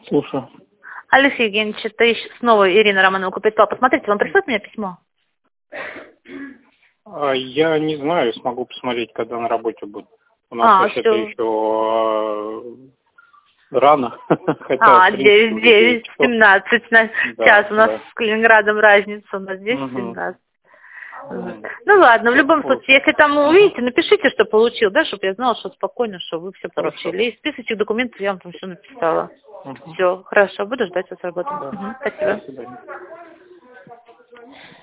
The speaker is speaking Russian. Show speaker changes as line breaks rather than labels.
Слушаю.
Алексей Евгеньевич, это снова Ирина Романова, Капитал. Посмотрите, вам пришло от меня письмо?
Я не знаю, смогу посмотреть, когда на работе буду. У нас вообще-то еще рано.
Хотя, 9:17 час. У нас с Калининградом разница, у нас здесь 17. Ну ладно, в любом случае, если там увидите, напишите, что получил, да, чтобы я знала, что спокойно, что вы все поручили. И списочек документов я вам там все написала. Все, хорошо, буду ждать вас работы. Спасибо.
До свидания.